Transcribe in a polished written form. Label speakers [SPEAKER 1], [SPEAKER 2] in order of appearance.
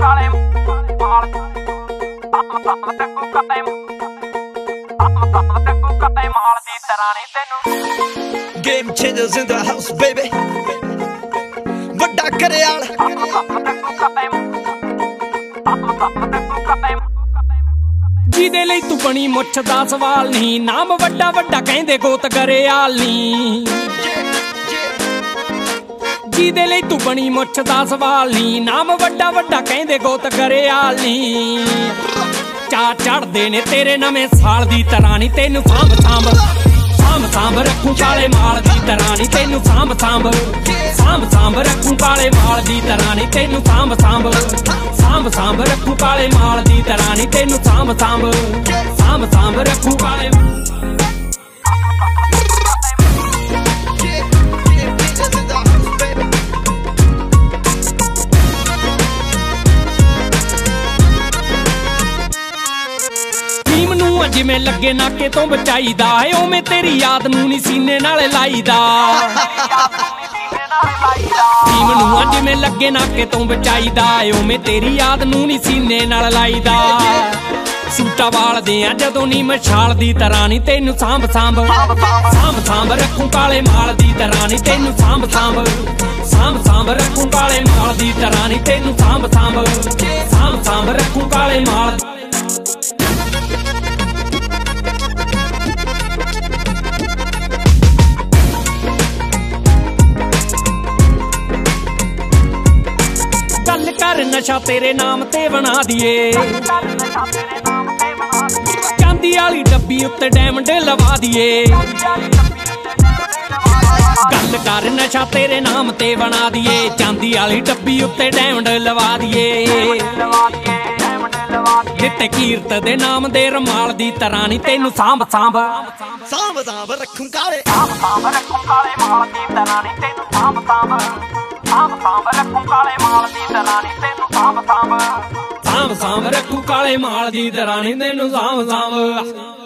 [SPEAKER 1] Game changers in the house, baby. ਵੱਡਾ ਕਰਿਆਲ
[SPEAKER 2] ਜਿਹਦੇ ਲਈ ਤੂੰ ਬਣੀ ਮੁੱਛ ਦਾ ਸਵਾਲ ਨਹੀਂ, ਨਾਮ ਵੱਡਾ ਵੱਡਾ ਕਹਿੰਦੇ ਗੋਤ ਗਰੇਆਲ ਨਹੀਂ। ਜਿਹਦੇ ਲਈ ਤੂੰ ਬਣੀ ਮੁੱਛ ਦਾ ਸਵਾਲ ਨਹੀਂ, ਨਾਮ ਵੱਡਾ ਵੱਡਾ ਕਹਿੰਦੇ ਗੋਤ ਗਰੇਆਲ ਨਹੀਂ। ਚਾਹ ਚੜਦੇ ਨੇ ਤੇਰੇ ਨਵੇਂ ਸਾਲ ਦੀ ਤਰ੍ਹਾਂ ਨੀ, ਤੈਨੂੰ ਸਾਂਭ ਸਾਂਭ ਸਾਂਭ ਸਾਂਭ ਰੱਖੂ ਕਾਲੇ ਮਾਲ ਦੀ ਤਰ੍ਹਾਂ ਨੀ, ਤੈਨੂੰ ਸਾਂਭ ਸਾਂਭ ਸਾਂਭ ਸਾਂਭ ਰੱਖੂ ਕਾਲੇ ਮਾਲ ਦੀ ਤਰ੍ਹਾਂ ਨੀ, ਤੈਨੂੰ ਸਾਂਭ ਸਾਂਭ ਸਾਂਭ ਸਾਂਭ ਰੱਖੂ ਕਾਲੇ ਮਾਲ ਦੀ ਤਰ੍ਹਾਂ ਨੀ, ਤੈਨੂੰ ਸਾਂਭ ਸਾਂਭ ਸਾਂਭ ਸਾਂਭ ਰੱਖੂ ਕਾਲੇ। ਜਿਵੇਂ ਲੱਗੇ ਨਾਕੇ ਤੋਂ ਬਚਾਈਦਾ ਏ, ਉਵੇਂ ਤੇਰੀ ਯਾਦ ਨੂੰ ਨੀ ਸੀਨੇ ਨਾਲ ਲਾਈਦਾ। ਟੀਮ ਨੂੰ ਜਿਵੇਂ ਲੱਗੇ ਨਾਕੇ ਤੋਂ ਬਚਾਈਦਾ ਏ, ਉਵੇਂ ਤੇਰੀ ਯਾਦ ਨੂੰ ਨੀ ਸੀਨੇ ਨਾਲ ਲਾਈਦਾ। ਸੂਟਾ ਵਾਲਦੇ ਆ ਜਦੋਂ ਨੀ ਮਸ਼ਾਲ ਦੀ ਤਰ੍ਹਾਂ ਨੀ, ਤੈਨੂੰ ਸਾਂਭ ਸਾਂਭ ਸਾਂਭ ਸਾਂਭ ਰੱਖੂ ਕਾਲੇ ਮਾਲ ਦੀ ਤਰ੍ਹਾਂ ਨੀ, ਤੈਨੂੰ ਸਾਂਭ ਸਾਂਭ ਸਾਂਭ ਸਾਂਭ ਰੱਖੂ ਕਾਲੇ ਮਾਲ ਦੀ ਤਰ੍ਹਾਂ ਨੀ, ਤੈਨੂੰ ਸਾਂਭ ਸਾਂਭ ਸਾਂਭ ਸਾਂਭ ਰੱਖੂ ਕਾਲੇ ਮਾਲ। ਗੱਲ ਕਰ ਨਸ਼ਾ ਤੇਰੇ ਨਾਮ ਤੇ ਬਣਾ ਦੀਏ, ਚਾਂਦੀ ਵਾਲੀ ਡੱਬੀ ਉੱਤੇ ਡਾਇਮੰਡ ਲਵਾ ਦੀਏ। ਗੱਲ ਕਰ ਨਸ਼ਾ ਤੇਰੇ ਨਾਮ ਤੇ ਬਣਾ ਦੀਏ, ਚਾਂਦੀ ਵਾਲੀ ਡੱਬੀ ਉੱਤੇ ਡਾਇਮੰਡ ਲਵਾ ਦੀਏ। ਦਿੱਤੇ ਕੀਰਤ ਦੇ ਨਾਮ ਦੇ ਰਮਾਲ ਦੀ ਤਰ੍ਹਾਂ ਨੀ, ਤੈਨੂੰ ਸਾਂਭ ਸਾਂਭ
[SPEAKER 1] ਸਾਂਭ ਸਾਂਭ ਰੱਖੂ ਕਾਲੇ
[SPEAKER 3] ਰੱਖੂ ਕਾਲੇ ਮਾਲ ਦੀ ਤਰ੍ਹਾਂ ਨੀ, ਤੈਨੂੰ ਸਾਂਭ ਸਾਂਭ ਸਾਂਭ ਸਾਂਭ ਰੱਖੂ ਕਾਲੇ ਮਾਲ ਦੀ ਤਰ੍ਹਾਂ ਨੀ, ਤੈਨੂੰ ਸਾਂਭ ਸਾਂਭ
[SPEAKER 2] ਸਾਂਭ ਸਾਂਭ ਰੱਖੂ ਕਾਲੇ ਮਾਲ ਦੀ ਤਰ੍ਹਾਂ ਨੀ, ਤੈਨੂੰ ਸਾਂਭ ਸਾਂਭ।